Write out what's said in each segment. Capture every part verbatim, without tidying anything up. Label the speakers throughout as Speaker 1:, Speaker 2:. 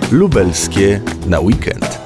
Speaker 1: Lubelskie na weekend.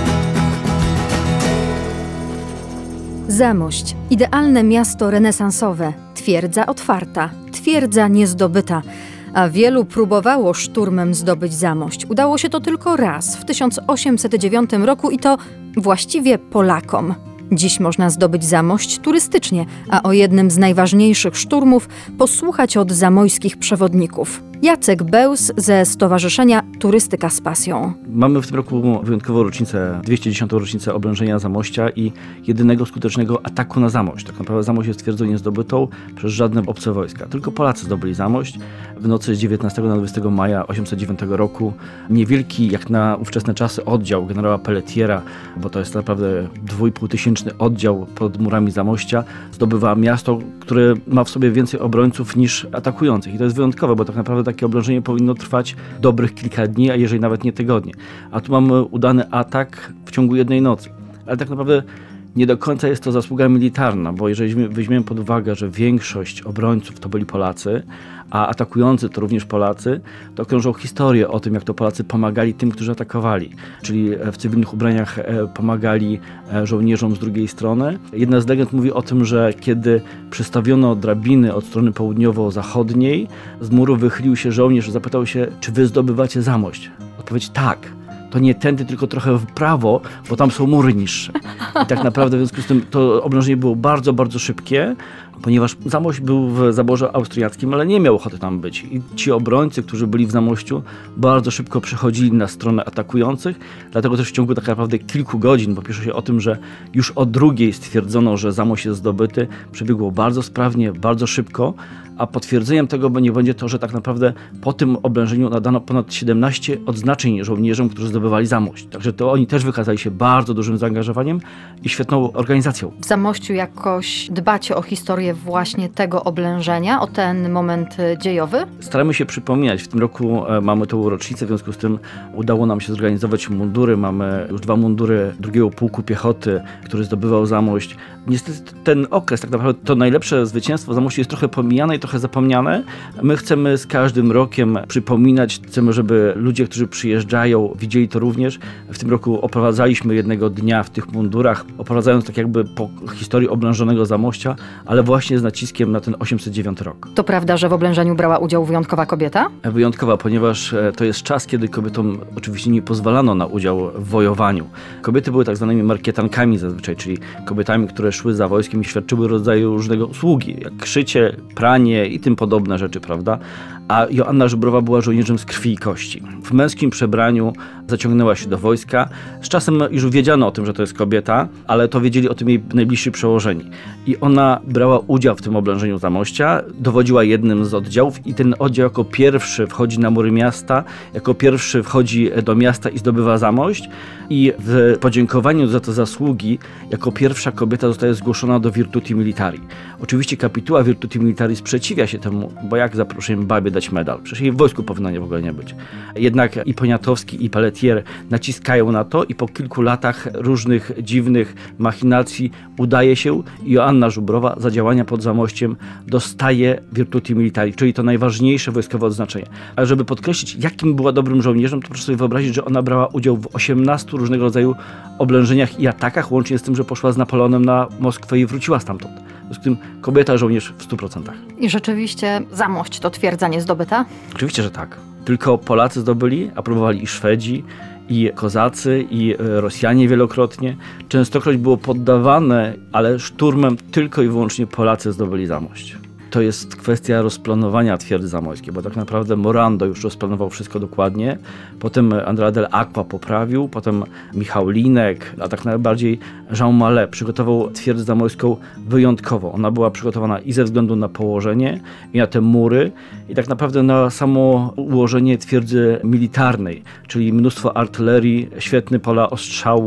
Speaker 2: Zamość. Idealne miasto renesansowe. Twierdza otwarta. Twierdza niezdobyta. A wielu próbowało szturmem zdobyć Zamość. Udało się to tylko raz, w tysiąc osiemset dziewiątym roku i to właściwie Polakom. Dziś można zdobyć Zamość turystycznie, a o jednym z najważniejszych szturmów posłuchać od zamojskich przewodników. Jacek Bełz ze Stowarzyszenia Turystyka z Pasją.
Speaker 3: Mamy w tym roku wyjątkową rocznicę, dwieście dziesiątą rocznicę oblężenia Zamościa i jedynego skutecznego ataku na Zamość. Tak naprawdę Zamość jest twierdzą niezdobytą przez żadne obce wojska. Tylko Polacy zdobyli Zamość. W nocy z dziewiętnastego na dwudziestego maja osiemset dziewiątego roku niewielki, jak na ówczesne czasy, oddział generała Pelletiera, bo to jest naprawdę dwuipółtysięczny oddział pod murami Zamościa, zdobywa miasto, które ma w sobie więcej obrońców niż atakujących. I to jest wyjątkowe, bo tak naprawdę takie oblężenie powinno trwać dobrych kilka dni, a jeżeli nawet nie tygodnie. A tu mamy udany atak w ciągu jednej nocy. Ale tak naprawdę nie do końca jest to zasługa militarna, bo jeżeli weźmiemy pod uwagę, że większość obrońców to byli Polacy, a atakujący to również Polacy, to krążą historie o tym, jak to Polacy pomagali tym, którzy atakowali. Czyli w cywilnych ubraniach pomagali żołnierzom z drugiej strony. Jedna z legend mówi o tym, że kiedy przystawiono drabiny od strony południowo-zachodniej, z muru wychylił się żołnierz i zapytał się, czy wy zdobywacie Zamość? Odpowiedź tak. To nie tędy, tylko trochę w prawo, bo tam są mury niższe. I tak naprawdę w związku z tym to oblężenie było bardzo, bardzo szybkie, ponieważ Zamość był w zaborze austriackim, ale nie miał ochoty tam być. I ci obrońcy, którzy byli w Zamościu, bardzo szybko przechodzili na stronę atakujących, dlatego też w ciągu tak naprawdę kilku godzin, bo pisze się o tym, że już o drugiej stwierdzono, że Zamość jest zdobyty, przebiegło bardzo sprawnie, bardzo szybko, a potwierdzeniem tego nie będzie to, że tak naprawdę po tym oblężeniu nadano ponad siedemnaście odznaczeń żołnierzom, którzy zdobywali Zamość. Także to oni też wykazali się bardzo dużym zaangażowaniem i świetną organizacją.
Speaker 2: W Zamościu jakoś dbacie o historię właśnie tego oblężenia, o ten moment dziejowy?
Speaker 3: Staramy się przypominać. W tym roku mamy tą rocznicę, w związku z tym udało nam się zorganizować mundury. Mamy już dwa mundury drugiego Pułku Piechoty, który zdobywał Zamość. Niestety ten okres, tak naprawdę to najlepsze zwycięstwo Zamości jest trochę pomijane i trochę zapomniane. My chcemy z każdym rokiem przypominać, chcemy, żeby ludzie, którzy przyjeżdżają, widzieli to również. W tym roku oprowadzaliśmy jednego dnia w tych mundurach, oprowadzając tak jakby po historii oblężonego Zamościa, ale właśnie z naciskiem na ten osiemset dziewiąty rok.
Speaker 2: To prawda, że w oblężeniu brała udział wyjątkowa kobieta?
Speaker 3: Wyjątkowa, ponieważ to jest czas, kiedy kobietom oczywiście nie pozwalano na udział w wojowaniu. Kobiety były tak zwanymi markietankami zazwyczaj, czyli kobietami, które szły za wojskiem i świadczyły rodzaju różnego usługi, jak szycie, pranie i tym podobne rzeczy, prawda? A Joanna Żubrowa była żołnierzem z krwi i kości. W męskim przebraniu zaciągnęła się do wojska. Z czasem już wiedziano o tym, że to jest kobieta, ale to wiedzieli o tym jej najbliżsi przełożeni. I ona brała udział w tym oblężeniu Zamościa, dowodziła jednym z oddziałów i ten oddział jako pierwszy wchodzi na mury miasta, jako pierwszy wchodzi do miasta i zdobywa Zamość. I w podziękowaniu za te zasługi jako pierwsza kobieta zostaje zgłoszona do Virtuti Militari. Oczywiście kapituła Virtuti Militari sprzeciwia się temu, bo jak zaproszeniem babie dać medal? Przecież jej w wojsku powinno nie w ogóle nie być. Jednak i Poniatowski, i Pelletier naciskają na to i po kilku latach różnych dziwnych machinacji udaje się i Joanna Żubrowa za działania pod Zamościem dostaje Virtuti Militari, czyli to najważniejsze wojskowe odznaczenie. Ale żeby podkreślić, jakim była dobrym żołnierzem, to proszę sobie wyobrazić, że ona brała udział w osiemnastu różnego rodzaju oblężeniach i atakach, łącznie z tym, że poszła z Napoleonem na Moskwę i wróciła stamtąd. W związku z tym kobieta żołnierz w stu procentach.
Speaker 2: I rzeczywiście Zamość to twierdza niezdobyta?
Speaker 3: Oczywiście, że tak. Tylko Polacy zdobyli, a próbowali i Szwedzi, i Kozacy, i Rosjanie wielokrotnie. Częstokroć było poddawane, ale szturmem tylko i wyłącznie Polacy zdobyli Zamość. To jest kwestia rozplanowania twierdzy zamojskiej, bo tak naprawdę Morando już rozplanował wszystko dokładnie, potem Andrea del Acqua poprawił, potem Michał Linek, a tak najbardziej Jean Mallet przygotował twierdzę zamojską wyjątkowo. Ona była przygotowana i ze względu na położenie, i na te mury, i tak naprawdę na samo ułożenie twierdzy militarnej, czyli mnóstwo artylerii, świetne pola ostrzału,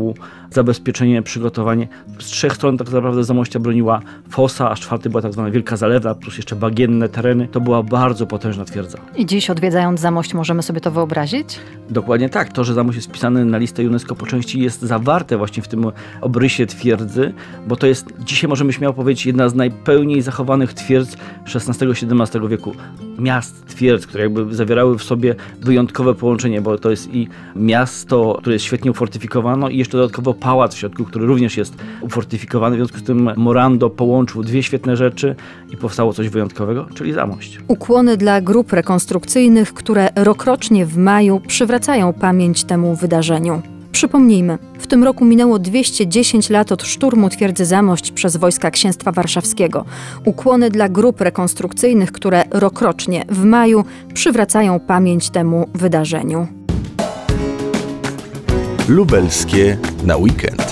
Speaker 3: zabezpieczenie, przygotowanie. Z trzech stron tak naprawdę Zamościa broniła fosa, a z czwartej była tak zwana Wielka Zalewna, plus jeszcze bagienne tereny. To była bardzo potężna twierdza.
Speaker 2: I dziś odwiedzając Zamość możemy sobie to wyobrazić?
Speaker 3: Dokładnie tak. To, że Zamość jest wpisany na listę UNESCO po części jest zawarte właśnie w tym obrysie twierdzy, bo to jest, dzisiaj możemy śmiało powiedzieć, jedna z najpełniej zachowanych twierdz szesnastego siedemnastego wieku. Miast, twierdz, które jakby zawierały w sobie wyjątkowe połączenie, bo to jest i miasto, które jest świetnie ufortyfikowano i jeszcze dodatkowo pałac w środku, który również jest ufortyfikowany. W związku z tym Morando połączył dwie świetne rzeczy i powstało coś wyjątkowego, czyli Zamość.
Speaker 2: Ukłony dla grup rekonstrukcyjnych, które rokrocznie w maju przywracają pamięć temu wydarzeniu. Przypomnijmy, w tym roku minęło dwieście dziesięć lat od szturmu twierdzy Zamość przez wojska Księstwa Warszawskiego. Ukłony dla grup rekonstrukcyjnych, które rokrocznie w maju przywracają pamięć temu wydarzeniu.
Speaker 1: Lubelskie na weekend.